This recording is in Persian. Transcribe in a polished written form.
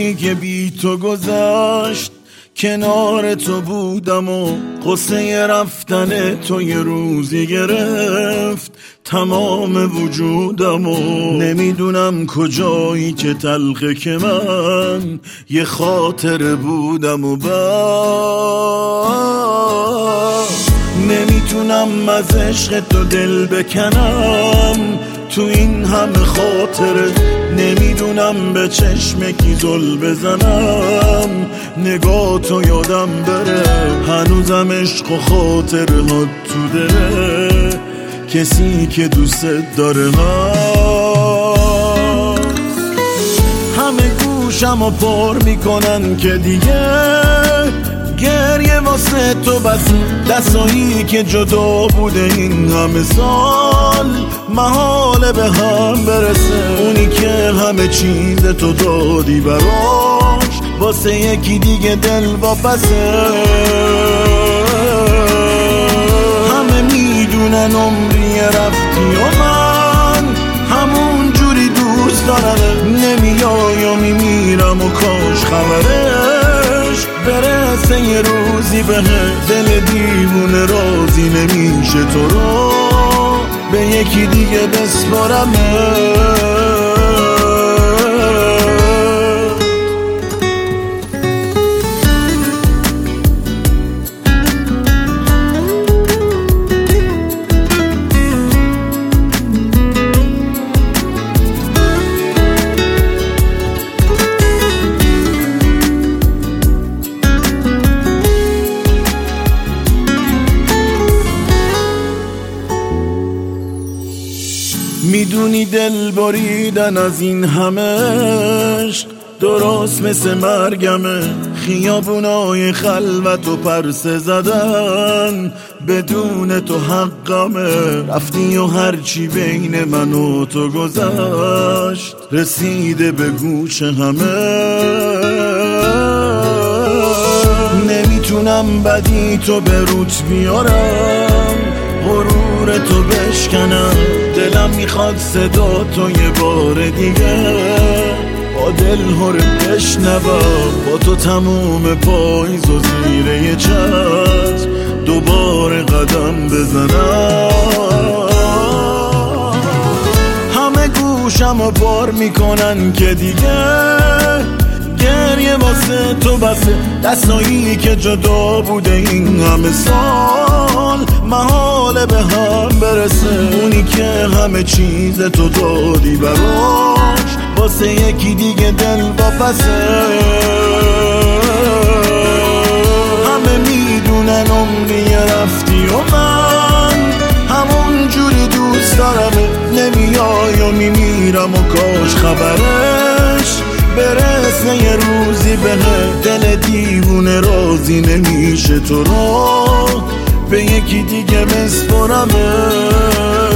روزی که بی تو گذشت کنار تو بودم و قصه رفتن تو یه روزی گرفت تمام وجودم و نمیدونم کجایی که تلخه که من یه خاطر بودم و نمیتونم از عشق تو دل بکنم تو این همه خاطره نمیدونم به چشم کی زل بزنم نگاه تو یادم بره هنوزم عشق و خاطره ها تو دله کسی که دوست داره همه گوشم و پر میکنن که دیگه گریه واسه تو بس دستایی که جدا بوده این همه سال محاله به هم برسه اونی که همه چیز تو دادی براش واسه یکی دیگه دل واپسه همه میدونن عمری رفتی و من همون جوری دوست دارم نمیای و میمیرم و کاش خبرش برسه یه روزی به دل دیوونه راضی نمیشه تو رو به یکی دیگه بسپارم میدونی دل بریدن از این همه عشق درست مثل مرگمه خیابونای خلوت و پرسه زدن بدون تو حقمه رفتی و هرچی بین من و تو گذشت رسیده به گوش همه نمیتونم بدی تو به روت بیارم غرور تو بشکنم دلم میخواد صدا تو یه بار دیگه با دل هره بشنوم با تو تموم پاییز و زیر یه چتر دوباره قدم بزنم همه گوشم و بار میکنن که دیگه گریه واسه تو بسه دستایی که جدا بوده این همه سال محاله به هم برسه اونی که همه چیز تو دادی براش واسه یکی دیگه دل واپسه همه میدونن عمری رفتی و من همون جوری دوست دارم نمیای و میمیرم و کاش خبرش برسه یه روزی به دل دیوونه راضی نمیشه تو رو به یکی دیگه بسپارم